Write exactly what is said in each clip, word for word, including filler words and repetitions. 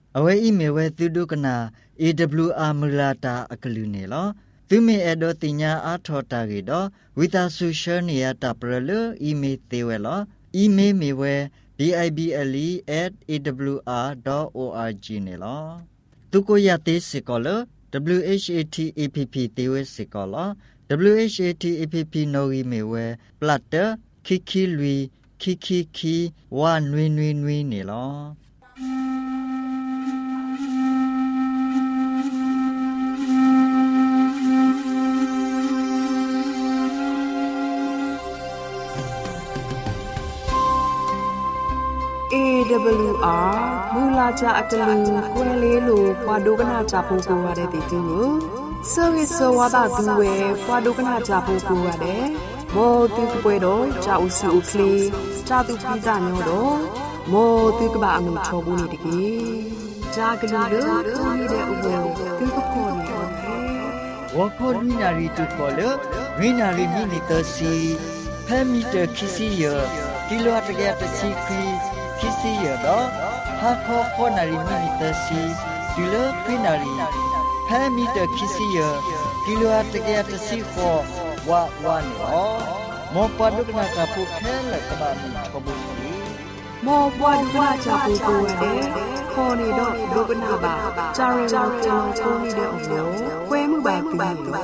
အဝဲဤမေဝဲသူဒုကနာ A W R မလာတာအကလူနေလောသူမေအဒိုတင်ညာအာထောတာကေတော့ဝီတာဆူရှယ်နီယာတာပရလအီမေသေးဝဲလောအီမေမေဝဲ bible at a w r dot org နေလောသူကိုရသေးစကောလ w h a t a p p သေးဝဲစကောလ w h a t a p p နိုရီမေဝဲ platter ခိခိလွီခိခိခိဝါနွေနွေနွေနေလော A W R မူလာကြအတလူကွဲလေးလိုဖွာဒုကနာကြဖို့ကိုရတဲ့တီတူကိုစောရစောဝါဒသူဝဲဖွာဒုကနာကြဖို့ကိုရတယ်မောတူကပွဲတော့ကြာဦးစုဦးကလေးကြာသူပိစာညောတော့မောတူကပါအမှုချောဘူးနေတကြီးကြာကလေးတို့တူနေတဲ့ဥပ္ပေတူကခေါ်နေတယ်ဝါခေါ်ရင်းနာရီတူခေါ်လို့ရင်းနာရီမိနီတစီဖဲမီတာခီစီယကီလိုအတကရတစီခီခီစီရတော့ဟာခေါ်ခေါ်နာရီမိနီတစီဒီလိုခိနာရီဖဲမီတာခီစီယကီလိုအတကရတစီခေါ်ဝါဝါနော်မောပဒုကနာကပုခဲလကဘာမီချဘုစီမောပွားဒုကနာချပူကိုရတယ်ခေါ်နေတော့ဒုကနာပါဂျာရီလောကလောကိုနေတဲ့အမျိုးခွဲမှုပါပြီတော့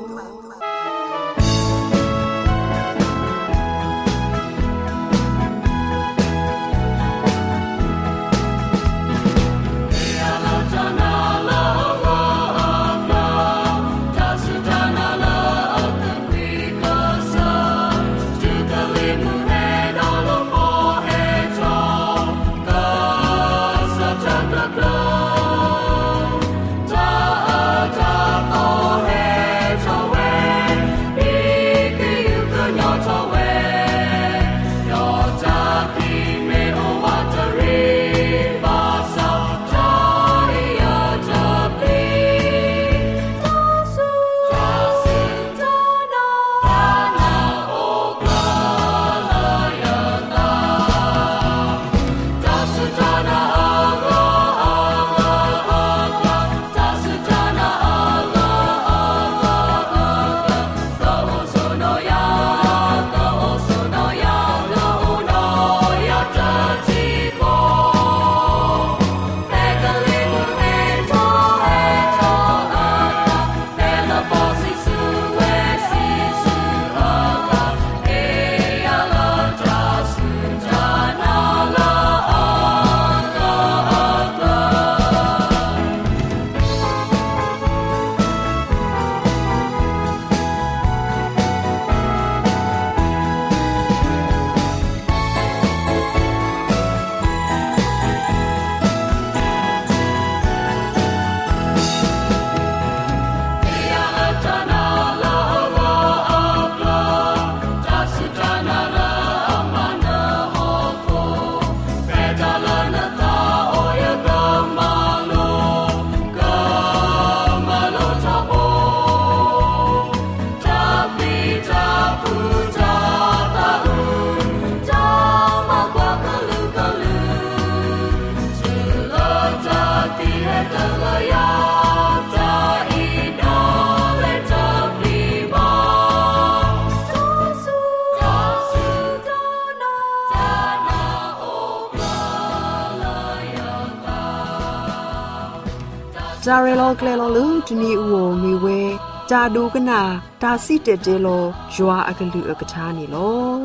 ဂျာရီလောကလေလောလူဒီနီဦးဝမီဝဲဂျာဒူကနာဒါစီတဲတဲလောယွာအကလူအကချာနီလော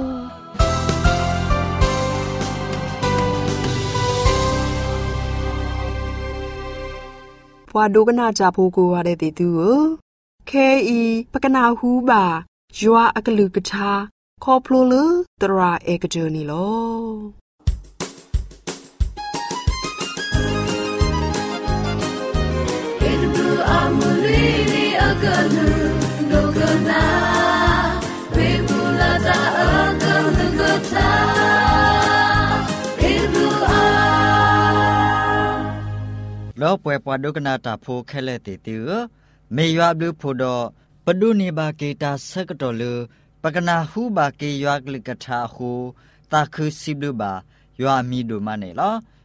ဘွာဒူကနာဂျာဖိုကိုရတဲ့တီတူကိုခဲအီပကနာဟူပါယွာအကလူကချာခေါပလိုလူတရာအေကဂျူနီလော Amulili agalu logana Bibulata agalu gata Ibu a Lo pwe pwa dogana ta pho khele te te me ywa blu pho do padu ni ba ke ta sakto lu pakana hu ba ke ywa klikatha hu ta khu siblu ba ywa mi do ma ne lo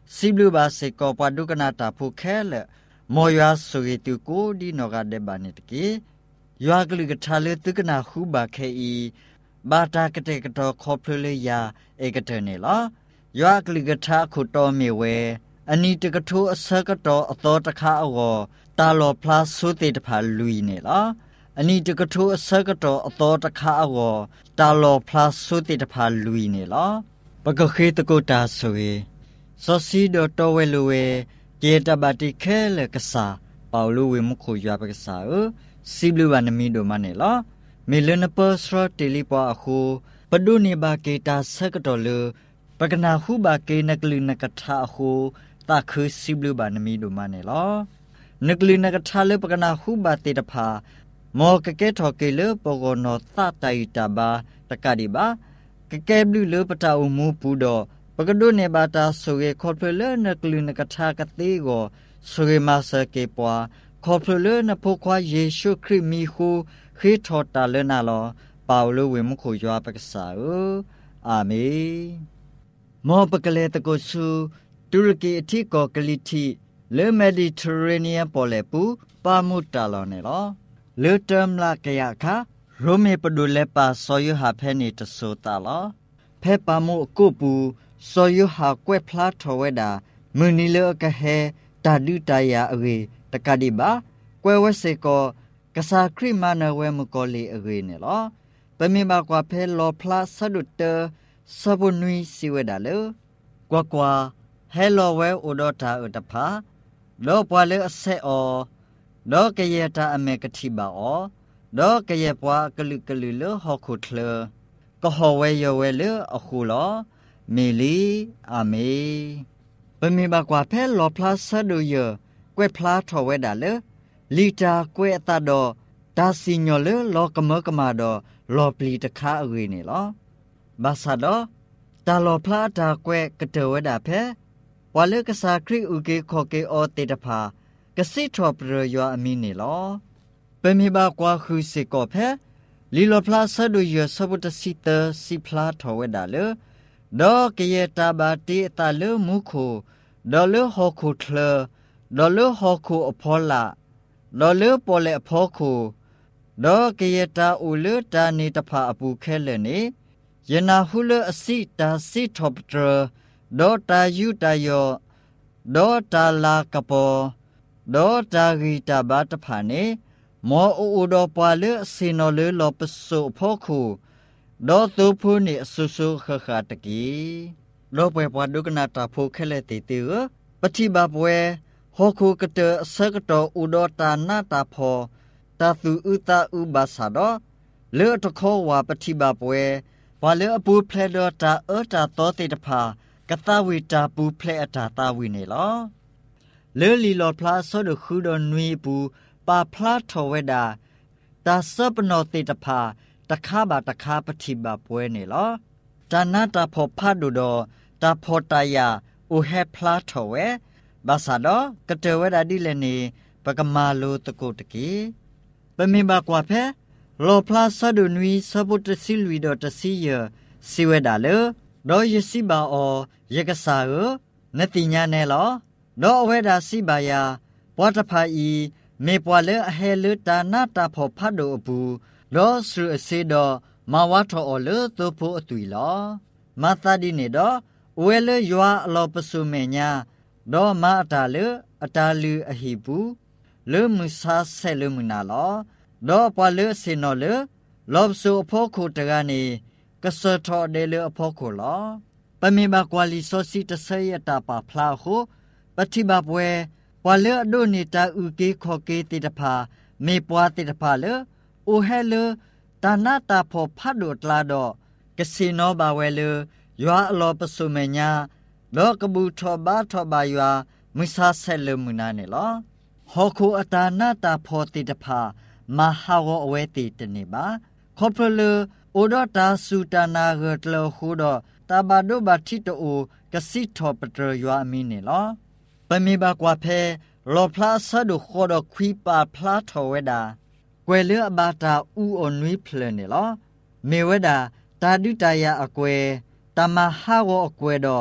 စီဘလူဘာစေကောပဒုကနာတာဖုခဲလေမောယဆိုရီတူကိုဒီနောကတဲ့ဘာနေတကေယွာကလူကထာလေတုကနာခုဘာခဲဤဘာတာကတဲ့ကတော့ခေါ်ဖလေယာဧကတဲ့နေလားယွာကလူကထာခုတော်မြေဝဲအနီတကထိုးအစကတော့အတော်တခါအောတာလောပလတ်ဆိုတေတဖာလူီနေလားအနီတကထိုးအစကတော့အတော်တခါအောတာလောပလတ်ဆိုတေတဖာလူီနေလားပကခေတကိုတာဆိုရေစောစီဒတော်ဝဲလူဝဲကျေတဘတိခဲလကစားပေါလူဝေမခုရွာပကစားစီဘလူဝနမီဒိုမနေလားမေလနပစရတေလီပွားအခုပဒုနေဘာကေတာစကတော်လူပကနာဟုဘာကေနကလူနကထာအခုတာခစီဘလူဘာနမီဒိုမနေလားနကလူနကထာလေပကနာဟုဘာတေတဖာမောကကဲထော်ကေလပဂောနောသတိုင်တဘာတကဒီဘာကကဲဘလူလပတာအမှုပူတော့ပကဒုနေဘာတာဆိုရေခေါ်ဖလနကလူနကထာကတိကိုဆိုရေမဆကေပွားခေါ်ဖလနဖို့ခွာယေရှုခရစ်မီဟုခေထော်တာလနာလောပေါလုဝေမခုရွာပကစားအာမေမောပကလေတကိုစုတူရကီအထိကောကလီတီလေမက်ဒီတရေနီယံပေါ်လေပူပါမူတာလောနေလောလေတမ်လာကရခါရိုမေပဒူလေပါဆောယဟာဖဲနေတဆိုတာလောဖဲပါမူအကုပူဆောယဟာကွဲဖလားထော်ဝဲတာမူနီလေကဟဲတာဒူတယာအဝေတကဒီပါကွဲဝဲစေကောကစားခရိမနဝဲမကောလီအဝေနေလောပမေဘာကွာဖဲလောဖလားဆဒုတဆဘနွီစီဝဲတာလေကွာကွာဟဲလောဝဲဥဒတာဥတဖာလောပွာလေအဆက်အောလောကရတာအမေကတိပါအောလောကရပွာကလုကလုလဟခုထလကဟဝဲယဝဲလေအခုလောမေလီအာမေပမေဘာကွာဖဲလောဖလားဆဒုယကွဲဖလားထော်ဝဲတာလေလီတာကွဲအတတော်ဒါစီညောလေလောကမကမာတော်လောပလီတခါအဝေးနေလောဘာသာတော့တာလောဖလားတာကွဲကတဝဲတာဖဲဝါလေကစားခရိဥကေခောကေအောတေတဖာကစိထောပရယောအမီနေလောပမေဘာကွာခုစေကောဖဲလီလောဖလားဆဒုယဆဘုတစီတစီဖလားထော်ဝဲတာလေဒေါကေယတာဘာတိတလမုခုဒေါ်လဟခုထလဒေါ်လဟခုအဖောလာဒေါ်လပေါ်လေအဖောခုဒေါ်ကေယတာဥလတာနေတဖာအပူခဲလေနေယနာဟုလအစီတာစီထောပတရဒေါ်တာယူတယောဒေါ်တာလာကပောဒေါ်တာဂီတာဘာတဖာနေမောအိုဒေါ်ပွာလေစေနော်လေလောပစုဖောခုဒေါ်သူဖူနေဆူဆူခခတကီလောပွဲပွားဒုကနာတာဖိုခဲလေတေတေပတိဘပွဲဟောခုကတဆကတောဥဒေါ်တာနာတာဖောတာသူဥတာဥဘာသာတော့လေတခောဝါပတိဘပွဲဘာလေအပူဖလက်တော့တာအတာတော်တေတဖာကတဝီတာပူဖလက်အတာတာဝီနေလောလေလီလောဖလားဆောဒခုဒနွေပူပါဖလားထော်ဝဲတာတာဆပနောတေတဖာတခါပါတခါပတိဘပွဲနေလောတာနာတာဖောဖတ်ဒူတော့တာဖောတယာဥဟဲဖလားထော်ဝဲဘာသာတော့ကတဝဲတာဒီလည်းနေပကမာလိုတကုတကီပမေဘာကွာဖဲလောဖလားဆဒုနွီဆဘုတစီလူဒတစီယစီဝဲတာလေဒေါ်ယစီဘာအောယကဆာရနတိညာနဲလောဒေါ်အဝဲတာစီဘာယာပွားတဖာဤမေပွာလေအဟဲလတာနာတာဖောဖတ်ဒိုအပူလောဆူအစေတော့မဝါထောအောလေသူဖို့အတူလောမသတိနေတော့ဝဲလေယွာအလောပစုမေညာဒေါ်မအတာလေအတာလူအဟိဘူးလေမဆာဆဲလေမနာလောဒေါ်ပွာလေစေနော်လေလောဆူအဖို့ခုတကနေကဆထော်ဒေလေအဖို့ခုလောပမေဘာကွာလီဆိုစီတဆရတာပါဖလာဟုပတိဘပွဲပွာလေအဒိုနေတာဥကေခောကေတေတဖာမေပွာတေတဖာလေအိုဟဲလေတာနာတာဖောဖတ်ဒိုတလာတော့ကစီနောဘာဝဲလေယွာအလောပစုမညာလောကဘူထောဘာထောဘာယွာမဆာဆဲလေမနာနေလောဟောခုအတာနာတာဖောတေတဖာမဟာဝအဝဲတေတနေပါခေါပလေအိုဒတာစူတနာဂတလခုတော့တဘာဒိုဘာတိတိုကစီထောပတရယွာအမီနေလောပမေဘာကွာဖဲလောဖလာဆဒုခေါ်တော့ခွီပါဖလာထောဝဲတာကွယ်လေအဘာတာဥအနွေးဖလနေလောမေဝဲတာတာဒုတယာအကွယ်တမဟာဝအကွယ်တော့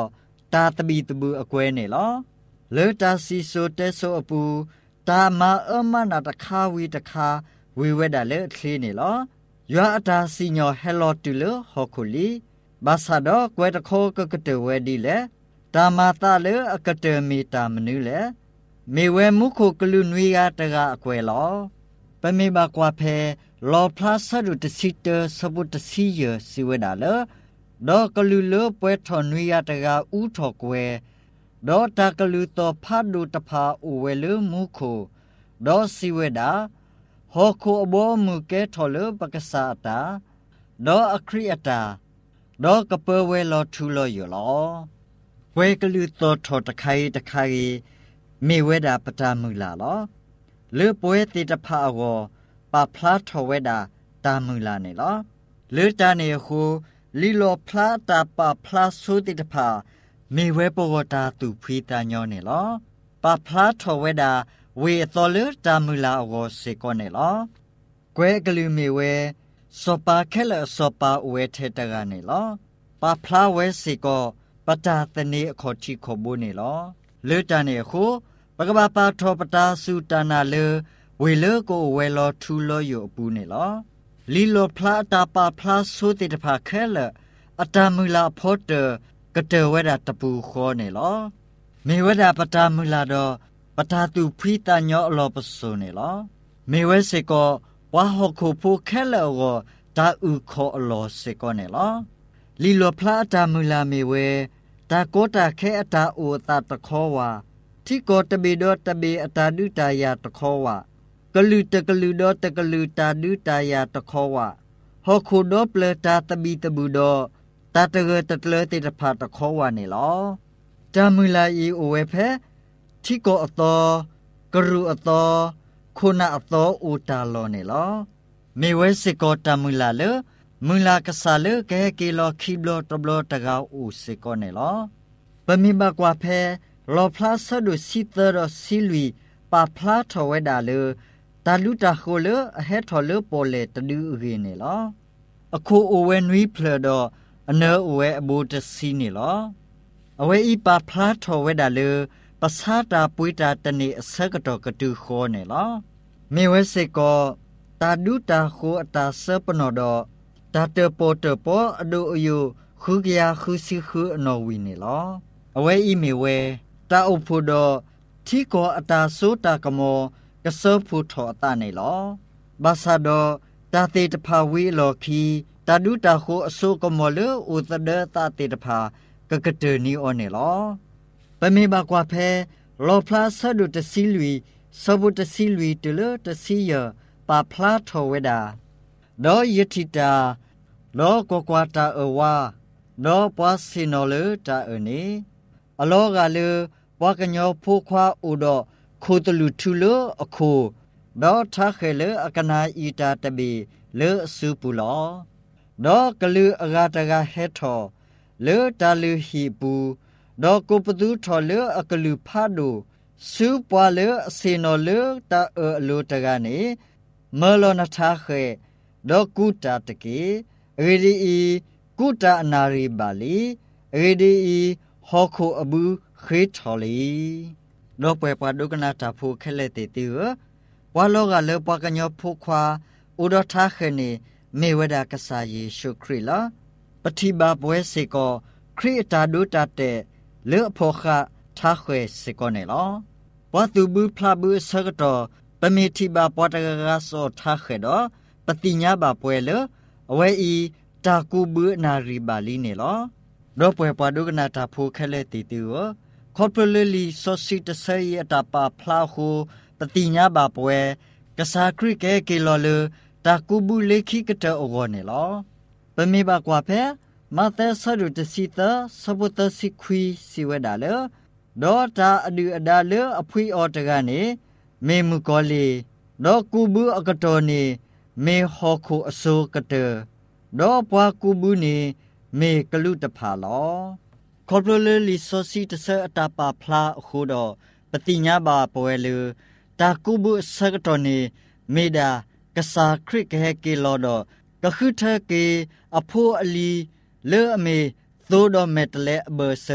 ตาตบีตบูอเกวเนลอเลตาซีโซเตโซอปูตามาเอมานาตะคาวีตะคาวีเวดาเลคลีเนลอยาตาซีญอเฮโลตุเลฮอคุลีบาซาดอกเวตะโคกกะเตเวดีเลตามาตาเลอกะเตมีตามนูเลမေဝဲမှုခုကလူနွေရတကအကွယ်လောပမေဘကွာဖဲလောဖလာဆဒုတစီတစပုတစီယစီဝဒါလဒေါကလူလပွဲထော်နွေရတကဥထော်ကွယ်ဒေါ်တကလူတော်ဖတ်ဒုတဖာဥဝဲလမှုခုဒေါ်စီဝဒါဟောခုအဘောမူကဲထော်လပကစားတာဒေါ်အခရိအတာဒေါ်ကပဝဲလောထူလောယလောဝဲကလူတော်ထော်တခိုင်တခိုင်မေဝဲတာပတာမူလာလောလေပွဲတိတဖာဝပဖလာထောဝဲတာတာမူလာနေလောလေတာနေခုလီလောဖလာတာပဖလာဆူတိတဖာမေဝဲပေါ်တာသူဖီတာညောနေလောပဖလာထောဝဲတာဝေတော်လေတာမူလာဝစေကောနေလောကွဲကလူမေဝဲစောပါခဲလစောပါဝဲထဲတကနေလောပဖလာဝဲစေကောပတာတနေအခေါ်ချီခေါ်ဘူးနေလောလေတန်နေခုပကပပါထောပတာစုတနာလေဝေလေကိုဝဲလောထူလောယပူနေလောလီလောဖလာတာပါဖလာဆိုတိတဖာခဲလအတမူလာဖောတကတဝဲတာတပူခေါ်နေလောမေဝဲတာပတာမူလာတော့ပတာသူဖီတာညောအလောပစုံနေလောမေဝဲစေကောဝါဟခုဖူခဲလောတာဥခေါ်အလောစေကောနေလောလီလောဖလာတာမူလာမေဝဲတာကိုတာခဲအတာအိုတာတခောဝါที่โกตบีดอตบีอตาดุตายาตะขอวะกะลือตะกะลือดอตะกะลือตาดุตายาตะขอวะฮอคูดอเปลตาตบีตบูดอตาตะเกตะเลติตะพาตะขอวะนี่ลอจามุลาอีโอเวเพที่โกอตอกะรุอตอคุนะอตออูตาลอนี่ลอเมเวสิโกตามุลาเลมุลากะซาเลแกกีลอคีบลอตบลอตะกาอูสิโกนี่ลอปะมิบากวาเพလောဖလာဆဒုစီတရစီလီပါဖလာထဝဲဒါလေတာလူတာခိုလေအဟဲထော်လေပေါ်လေတဒူရင်းနေလောအခုအဝဲနွီဖလတော့အနောအဝဲအဘူတစီနေလောအဝဲဤပါဖလာထဝဲဒါလေပစာတာပွေတာတနေအစကတော့ကတူခေါ်နေလောမေဝဲစေကောတာဒူတာခိုအတာဆပနောတော့တာတပေါ်တပေါ်အဒူအယုခုကရခုစီခုအနော်ဝီနေလောအဝဲဤမေဝဲတာအဖို့တော့ที่ก็อตาสุตากโมกะเซฟูทอตาနေလောဘာသာတော့တာတေတဖာဝေလောခီတာဒုတာခိုအဆုကမောလေဥသဒတာတေတဖာကကတနီအောနေလောပမေဘကွာဖဲလောဖလာဆဒုတစီလူစဘုတစီလူတလတစီယပါဖလာထောဝေဒါဒေါ်ယတိတာလောကောကွာတာအဝါဒေါ်ပွားစင်နော်လေတာအနေအလောကလေဝါကညောဖိုးခွာဥတော့ခိုတလူထူလအခုဒေါ်ထခဲလေအကနာဤတာတဘီလေစုပူလောဒေါ်ကလူအဂါတကဟဲထောလေတာလူဟီပူဒေါ်ကိုပသူထောလေအကလူဖာဒိုစုပွာလေအစေနော်လေတာအလိုတကနေမေလောနထခဲဒေါ်ကုတာတကေရေဒီဤကုတာအနာရီပါလီရေဒီဤဟောခုအဘူးခေထော်လီလောပွဲပဒုကနာတာဖူခဲလက်တေတီဝါလောကလေပကညောဖူခွာဥဒထခဲနေမေဝဒကဆာယေရှုခရစ်လာပတိဘာပွဲစေကောခရစ်တာဒုတတဲ့လေဖောခထခွေစေကောနေလောဝတ်သူဘူးဖလာဘူးဆကတော့ပမေတိဘာပတကကဆောထခဲတော့ပတိညာဘာပွဲလေအဝဲဤတာကူဘူးနာရီဘာလီနေလောလောပွဲပဒုကနာတာဖူခဲလက်တေတီဝခေါပလလီဆိုစီတဆေယတာပါဖလာဟုပတိညာဘာပွဲကစားခရစ်ကဲကေလောလတာကူဘူးလေခိကတောအောနေလောပမေဘကွာဖဲမသက်ဆဒုတစီတစဘုတစီခွီစီဝဒါလေဒေါ်တာအဒူအဒါလေအဖွီအော်တကနေမေမူကောလီဒေါ်ကူဘူးအကတော်နေမေဟောခုအစိုးကတဒေါ်ပွားကူဘူးနေမေကလူတဖာလောခေါပလလီဆိုစီတဆအတာပါဖလာခုတော့ပတိညာဘာပွဲလေတာကူဘူးဆကတော်နေမေဒါကစားခရစ်ကဲကေလောတော့ကခုထကေအဖိုးအလီလေအမေသို့တော့မက်တလဲဘဆာ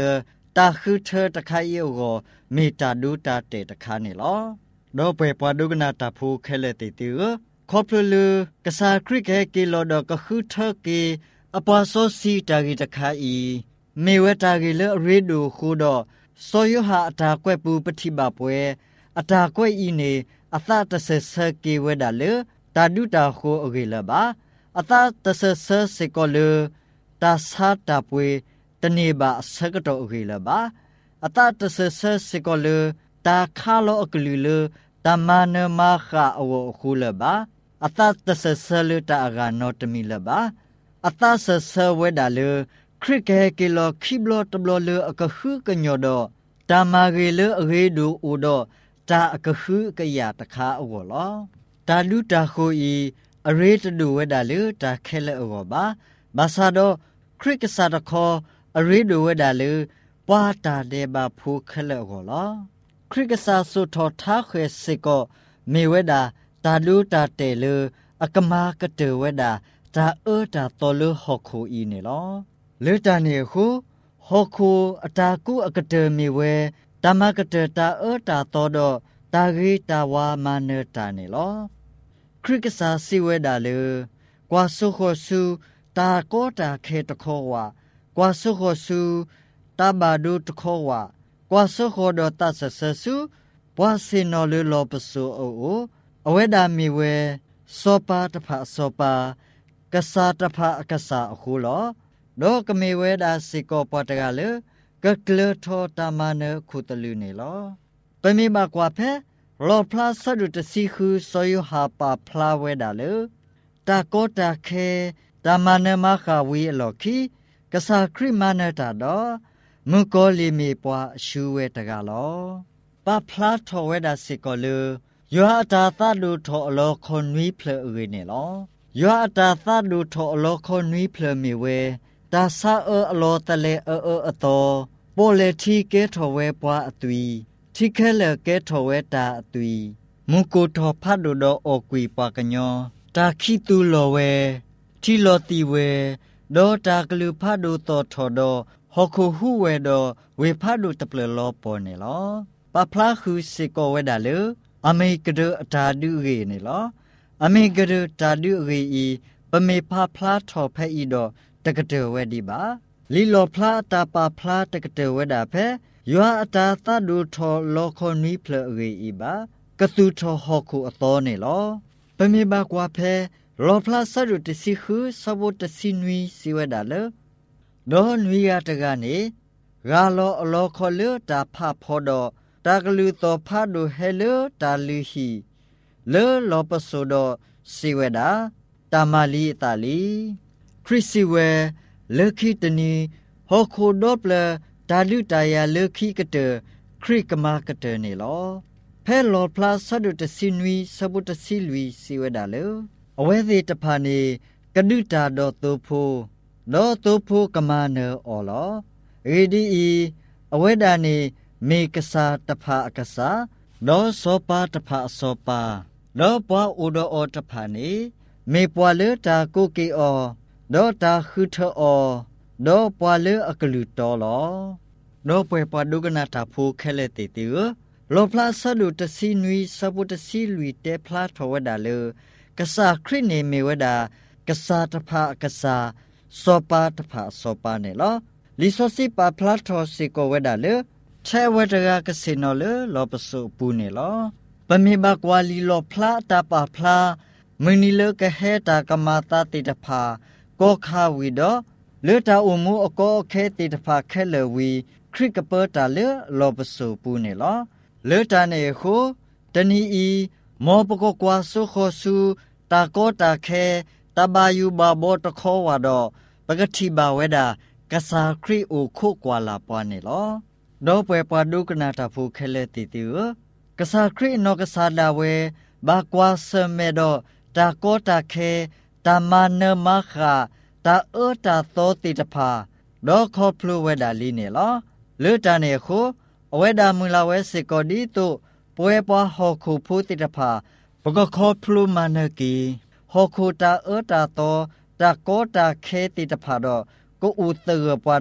ตาคือเธอตะคายเอวก็มีตาดูตาเตตะคานี่ลอโดเปปวาดูกนาตาพูเคเลติติเอขอบลือกษาคริกเฮกิโลดก็คือเธอกีอปาโซซีตากิตะคาอีเมเวตากิเลเรดูคูดอโซยหาอัตากวยปูปฏิบาปเวอัตากวยอีเนอัตตะเสเสกีเวดาเลตาดูตาโคอกิลบาอัตตะเสเสเสกอเลตาสาตาปเวตเนบาสกตออกิลบาอัตตะเสเสเสกอเลตาคาโลอกิลุเลตามานมาคาอวคูลบาอัตตะเสเสเลตาอากานอตมิลบาอัตตะเสเสเวดาเลคริกเฮกิโลคิบโลตบโลเลอกะฮือกะญอดอตามาเกเลอเรดูอูดอตาอกะฮือกะยาตะคาอวลอตาลุตาโคอีอเรตดูเวดาเลตาเคเลอวบาบาซาโดคริกซาตะคออเรดูเวดาเลปวาตาเดบาพูเคเลอวลอคริกซาสุทอทาเควเซโกเมเวดาตาลูตาเตเลอกะมากะเตเวดาตาเอตาตอเลฮอโคอีเนลอเลตาเนคูฮอคูอตากูอกะเตมีเวตามากะเตตาเอตาตอดอตารีตาวามาเนตาเนลอคริกษาสิเวดาเลกว่าสุโคสุตาโกตาเคตะโควากว่าสุโคสุตาบาดูตะโควากว่าสุโคดอตาสะสะสุปวาสินอเลลอปสุโอโออเวดามีเวโซปาตะภะโซปากษาตะภะกษาคูลอโดกเมเวดาสิโกปตะกาเลกะกลทอตามานคุตลุเนลอปะมีบากว่าเพลอพลาสดุตสีคือโซยหาปาพลาเวดาเลตาโกตาเคตามานมาคาวีอลอคีกษาคริมานตาดอมุโกลิมีปวาชูเวตะกาลอปาพลาทอเวดาสิโกเลยออาตาตาดูทออลอคนวีเพลเอเนลอยออาตาตาดูทออลอคนวีเพลมีเวตาซาเอออลอตะเลเอเออตอโปเลทีเกทอเวปวาอตุยทิเคเลเกทอเวตาอตุยมุกุทอพัดดูดอโอกุยปากญอตาคิตุโลเวทิโลติเวโดตากลือพัดดูตอทอดอฮอคูฮูเวดอเวพัดดูตะเปลลอปอเนลอปาพลาคือสิโกเวดาเลอเมกเดตาดูเรเนลออเมกเดตาดูเรอีปะเมพาพลาทอเพอีดอตะกะเตเวดีบาลีโลพลาตาปาพลาตะกะเตเวดาเพยออาตาตาดูทอโลคอนีเพลเรอีบากะตูทอฮอคูอตอเนลอปะเมบากวาเพโลพลาสรุตสิคือสบุตสินวีสิเวดาเลดอนวิยาตะกาเนกาโลอโลคอเลตาพาพอดอตากลือตอพาดูเฮเลตาลือฮีเลลอปโซดอสิเวดาตามาลีตาลีคริสิเวเลคิตนีฮอโคดอปเลตาลุตายาเลคิกะเตคริกมากะเตเนลอเพลอพลาสดุตสินวีสบุตสิลวีสิเวดาเลอเวเดตพานีกะดุตาดอโตโพดอโตโพกมาเนออลอเอดีอีอเวดานีเมกษาตภาอากษาดอโสปาตภาโสปาดอปวาอุดออตภานีเมปวาเลตากุกิออดอตาคือเทออดอปวาเลอกลุตอลอดอปวยปวาดุกนาตาพูเคเลติติเอโลพลาสดุตสินวีสบุตสิลุยเตพลาทวดาเลกษาคริเนเมวดากษาตภาอากษาโสปาตภาโสปาเนลอลิโซสิปาพลาทอสิโกเวดาเลเทวดากกสินอเลลอปสุปูเนลอปะมีบากวาลีลอพลาตาปาพลามึงนี่เลกะเฮตากะมาตาติตภาโกคาวิดอเลตาอุมูอโกเคติตภาเคเลวีคริกเปตาเลลอปสุปูเนลอเลตาเนโคตนีอีมอปโกกวาสุโคสุตาโกตาเคตาบายูบาโบตะโควาดอปกติบาเวดากษาคริโอโคกวาลาปวาเนลอดอปวยปาดุกนาตาพูเคเลติติเอกษาครินอกษาดาเวบากวาเซเมโดตาโกตาเคตามานเนมาคาตาเอตาโตติตภาดอคอพลูเวดาลีเนลอเลตาเนโคอเวดามุลาเวสิกอดีตุปวยปาฮอคูพูติตภาปกคอพลูมาเนกีฮอคูตาเอตาโตตาโกตาเคติตภาดอก็อูเตอปวาดอ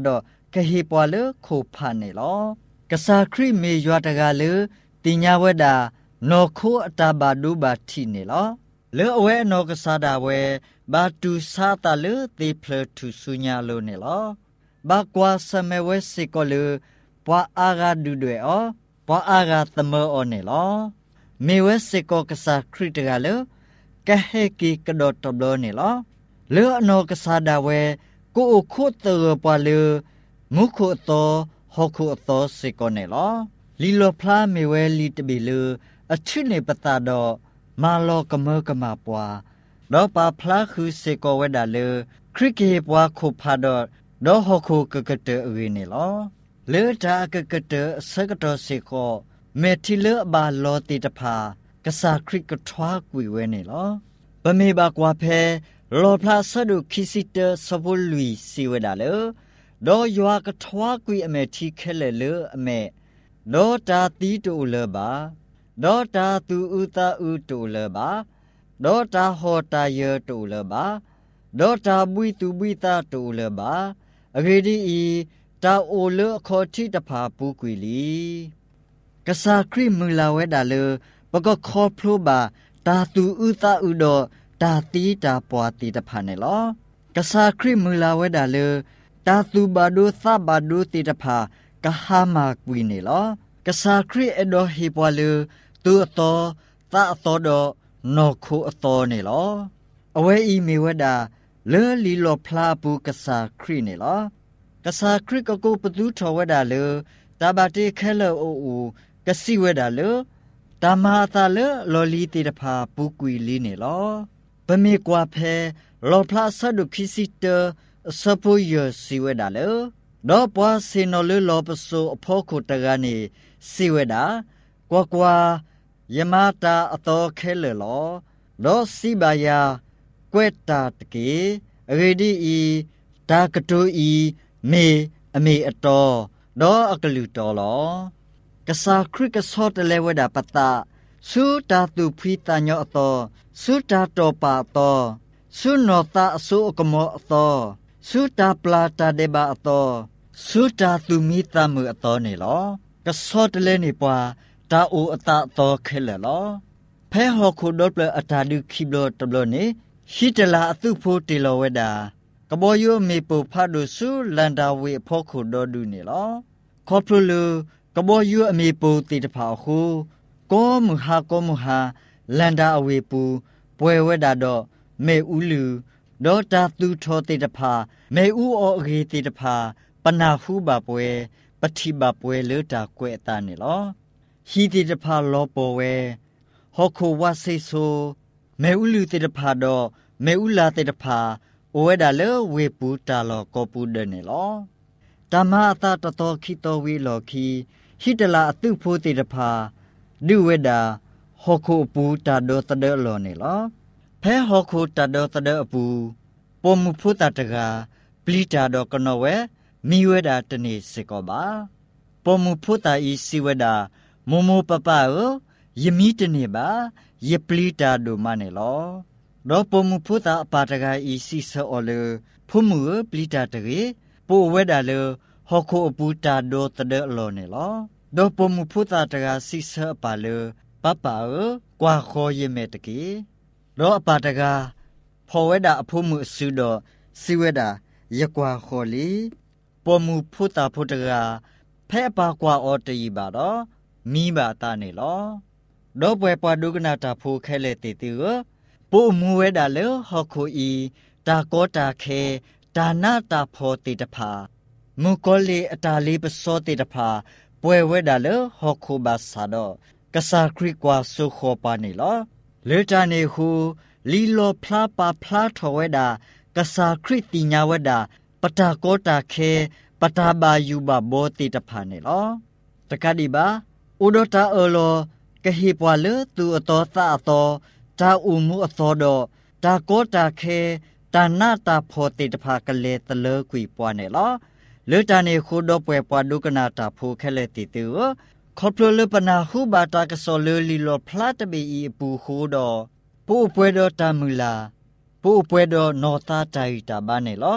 ကဟေပွာလခိုဖာနေလောကစားခရိမေရွာတကလေတင်ညာဝဲတာနော်ခိုအတာဘာဒူဘာတီနေလောလေအဝဲနော်ကစားတာဝဲဘာတူစာတလေတေဖလထူဆုညာလိုနေလောဘာကွာစမဲဝဲစေကောလေပွာအာဂါဒူတွေအောပွာအာဂါသမောနေလောမေဝဲစေကောကစားခရိတကလေကဟေကီကဒေါ်တဘလနေလောလေအနော်ကစားတာဝဲကိုခုတ်တေပွာလေမုခုတောဟခုတောစေကောနေလောလီလောဖလာမေဝဲလီတဘီလေအချစ်နေပတာတော့မာလောကမေကမာပွာတော့ပါဖလာခုစေကောဝဲတာလေခရစ်ကေပွာခုဖာတော့တော့ဟခုကကတေအဝေနေလောလေတာကကတေစကတော်စေကောမေတီလေဘာလောတိတဖာကစားခရစ်ကထွားကွေဝဲနေလောဗမေဘာကွာဖဲလောဖလာဆဒုခိစီတစဘုလူစီဝဲတာလေတော့ယွာကထွားကွေအမေတီခဲလေလေအမေတော့တာတီတူလေပါဒေါ်တာသူဥတာဥတူလဘာဒေါ်တာဟောတာယတူလဘာဒေါ်တာဘွီတူဘွီတာတူလဘာအဂေဒီဤတာအိုလခေါ်တိတဖာပူကွီလီကစားခရိမူလာဝဲတာလေပကခေါ်ဖလိုဘာတာသူဥတာဥဒေါ်တာတီတာပွာတီတဖာနေလောကစားခရိမူလာဝဲတာလေတာသူဘာဒိုသဘာဒိုတီတဖာကဟာမာကွီနေလောကစားခရိအဒေါ်ဟေပွာလေသူအတော်သာအတော်တော့နော်ခိုအတော်နေလောအဝဲဤမေဝဒလဲလီလောဖလာပူကစားခရိနေလောကစားခရိကကိုပသူထောဝဒလေတဘာတိခဲလောအိုအိုကစီဝဒလေတမဟာတလေလောလီတေတဖာပူကွီလီနေလောဗမေကွာဖဲလောဖလာဆဒုခိစီတစပူယစီဝဒလေတော့ပွားစင်နော်လေလောပဆိုအဖို့ခုတကနေစီဝဒကွာကွာယမတာအတော်ခဲလေလောလောစီဘာယာကွဲတာတကေအဂေဒီဤဒါကတူဤမေအမေအတော်ဒေါ်အကလူတော်လောကစားခရစ်ကဆော့တလဲဝဒပတာစူတာသူဖီတညောအတော်စူတာတော်ပါတော်စူနောတာအဆူအကမောအတော်စူတာပလာတာဒေဘာအတော်စူတာသူမီတမှုအတော်နေလောကဆော့တလဲနေပွာတာအိုအတာတော်ခဲလေလောဖဲဟောခုဒေါပလအတာဒုခိဘလတဘလနေရှိတလာအတုဖို့တေလောဝဒကဘောယမေပဖာဒုဆုလန္တာဝေဖို့ခုဒေါဒုနေလောခေါပလူကဘောယအမေပတေတဖာခုကောမဟာကောမဟာလန္တာအဝေပူပွဲဝဒတော့မေဥလူဒေါတာသူထောတေတဖာမေဥအောအဂေတေတဖာပနာဟုဘပွဲပတိဘပွဲလေတာကွဲ့တာနေလောဟီတိတဖာလောပေါ်ဝဲဟောခိုဝါဆေဆိုမေဥလူတိတဖာတော့မေဥလာတိတဖာအိုဝဲဒါလေဝေပူတာလောကောပူဒနေလောဓမ္မအတာတတော်ခိတော်ဝီလောခီဟိတလာအတုဖို့တိတဖာဒုဝဲဒါဟောခိုပူတာဒေါ်တဒေလောနေလောဖဲဟောခိုတာဒေါ်တဒေအပူပေါ်မူဖို့တာတကပလီတာတော့ကနောဝဲမိဝဲဒါတနေစေကောပါပေါ်မူဖို့တာဤစီဝဲဒါမမပပအောယမီတနေပါယပလီတာဒိုမနေလောဒေါ်ပမှုဖုတာအပါတကဤစီဆောလေဖုမှုပလီတာတရေပိုဝဲတာလေဟောခိုအပူတာဒိုတဒေလောနေလောဒေါ်ပမှုဖုတာတကစီဆောပါလေပပအောကွာခေါ်ရမဲတကေဒေါ်အပါတကဖောဝဲတာအဖုမှုအစုတော့စီဝဲတာယကွာခေါ်လီပမှုဖုတာဖုတကဖဲပါကွာအော်တည်ပါတော့မိဘာတာနေလောဒေါ်ပွဲပွားဒုကနာတာဖိုခဲလေတေတီကိုပိုမူဝဲတာလေဟောခိုဤတာကောတာခဲဒါနာတာဖောတေတဖာမုကောလေအတာလေးပစောတေတဖာပွဲဝဲတာလေဟောခိုဘာစာတော့ကစားခရစ်ကွာဆုခောပါနေလောလေတာနေဟုလီလောဖလားပါဖလားထော်ဝဲတာကစားခရစ်တိညာဝဲတာပတာကောတာခဲပတာဘာယူဘာဘောတေတဖာနေလောတကတိပါဥဒတာအလောကဟေပွာလေသူအတော်သာအတော်တာဥမှုအတော်တော့တာကောတာခဲတာနာတာဖောတေတဖာကလေတလေကွီပွားနေလောလေတာနေခုတော့ပွဲပွားဒုကနာတာဖိုခဲလေတီတူခေါပလလပနာဟုဘာတာကဆောလေလီလောဖလာတဘီအပူခုတော့ပို့ပွဲတော့တာမူလာပို့ပွဲတော့နော်တာတိုင်တာဘာနေလော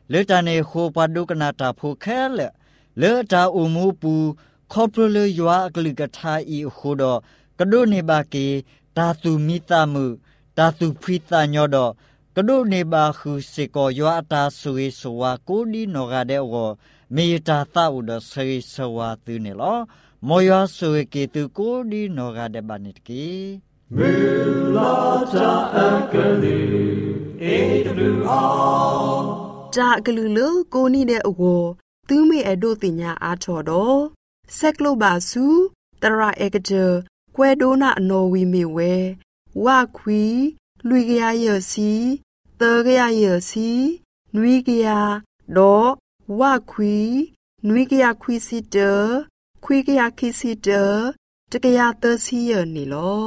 เลตาเนโคปาดุกนาตาโพแค่เลเลตาอุมูปูคอปรเลยยัวกลิกทาอีโคดอกระโดเนบาเกตาตุมิตามุตาตุพิตาญอดอกระโดเนบาคือเสกอยัวตาสุเอสวาโกดีโนกาเดโอเมตาตาอุดเสยสวาตุเนลอมอยาสุเอเกตุโกดีโนกาเดบานิตเกมูลาจาอักลือเอดูอาจากลือเลโกนี่เดโอตือเมอโดติญาอาชอดอเซกโลบาซูตราเอกเจแควโดนาโนวีเมเววาควีลุยกยาเยซีเตกยาเยซีนุยกยาดอวาควีนุยกยาควีซิเตอควีกยาคิซิเตอตกยาเตซีเยนี่ลอ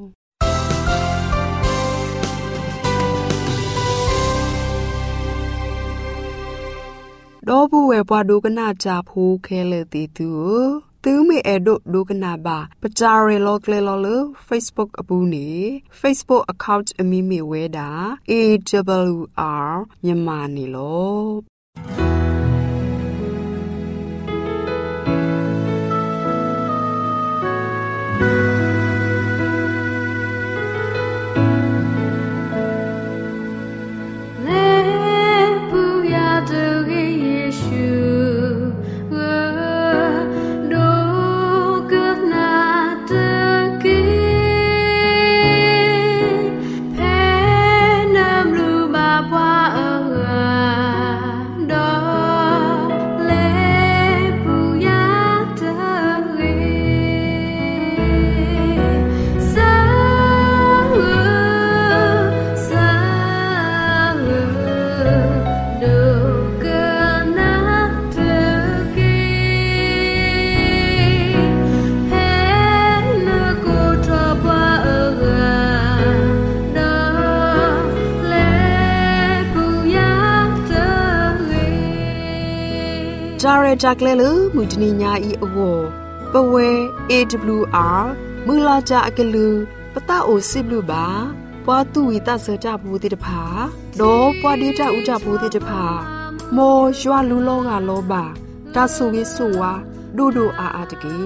ดอบูเวปวาดูกนาจาพูเคเลติตูตือเมเอโดดูกนาบาปจาเรโลเกลโลเล Facebook อบูนี Facebook account อมีเมเวดา เอ ดับเบิลยู อาร์ မြန်မာနီလောจาเรจักเลลมุจนิญาอีอโวปเว เอ ดับเบิลยู อาร์ มือลาจาอกลือปะตาโอซิบลูบาปวาตุวิตาเสจาบูติตภาโดปวาดิจาอุจาบูติตภาโมยัวลูโลกาโลบาตาสุวิสุวาดูดูอาอาตะกี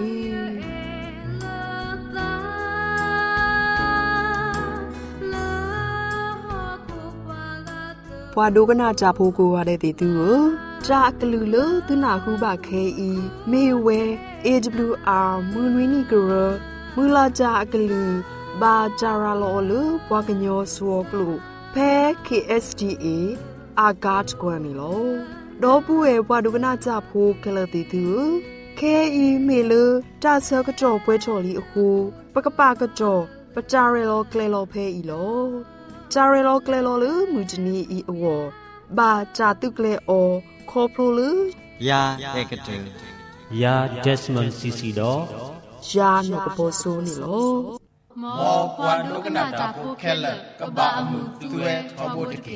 ปวาดูกนาจาพูกูวาเดติตูจากลือเลตุนาคูบาเคอีเมเว เอ ดับเบิลยู อาร์ มือวินิกรมือลาจากลือบาจาราโลลปวากญอสวกลูแพ เค เอส ดี เอ อากาศกวานิโลดอปูเอปวาดุกนาจาพูเคลติตูเคอีเมลตาเซกจอป่วยชอลีคูปะกะปากจอปะจาเรโลเคลโลเพอีโลจาเรโลเคลโลลมือจนีอีอวบาจาตุเคลโอคอโปรลืยาเอกเตยาเดสมอนซิซิโดยานกโปโซนิโลมอปวาดุกนาตาพูเคลกะบะอมุตุเอทอโบตะเก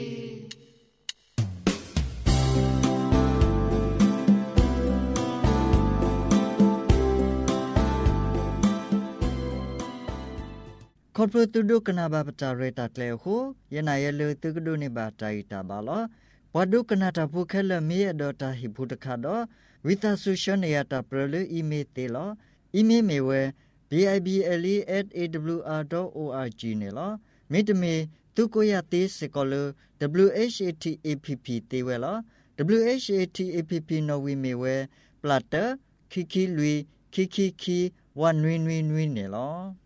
คอร์ปอเรตุดุกนาบาปจาเรตาเกลโคยนายเลตุกดุนิบาไตตาบาลปวาดุกนาตาพูเคลเมียดอตาฮิพุตคาดอวิตาสุชเนียตาเปรลอีเมเตลอีเมเมเว บี ไอ บี แอล อี แอท เอ ดับเบิลยู อาร์ ดอท โอ อาร์ จี เนลมิตเมตุโกยาติสกอล ดับเบิลยู เอช เอ ที เอ พี พี เตเวล ดับเบิลยู เอช เอ ที เอ พี พี นวีเมเวปลาเตคิคิลุยคิคิคิวันวินวินวินเนล